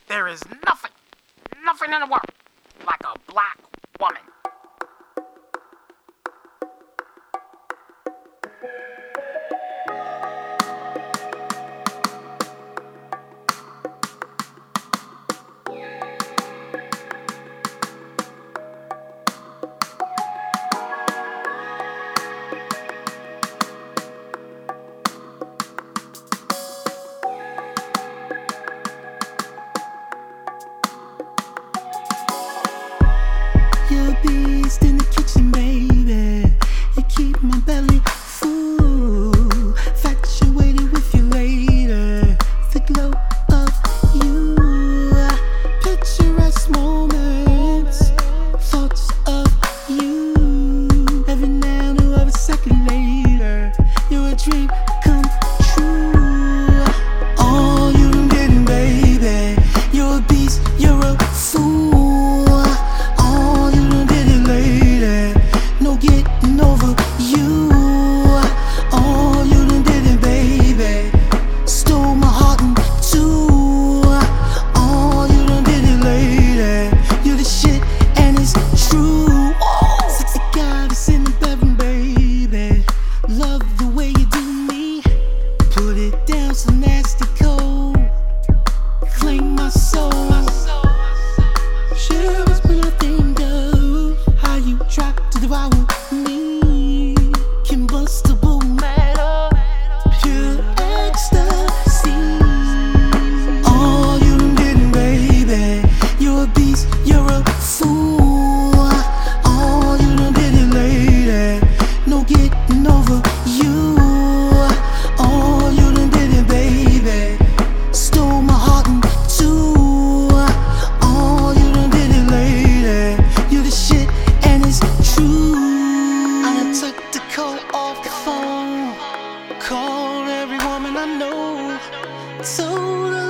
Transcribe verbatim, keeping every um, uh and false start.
There is nothing, nothing in the world like a black woman. You're a beast in the kitchen, baby. You keep my belly full, infatuated with you later. The glow of you, picturesque moments, thoughts of you. Every now and every second later, you're a dream come true. All you done did, baby. You're a beast, you're a fool. Getting over you. Oh, you done did it, baby. Stole my heart in two. Oh, you done did it, lady. You're the shit and it's true. Oh, sexy goddess in the bedroom, baby. Love the way you do me. Put it down so nasty cold. Claim my soul. Shivers when I think of how you tried to devour me. Combustible matter, pure ecstasy. All you done did, baby. You're a beast, you're a fool. All you done did it, lady. No getting over you. All you done did it, baby. Stole my heart in two. All you done did it, lady. You're the shit and it's true. I took the call off the phone, called every woman I know, told her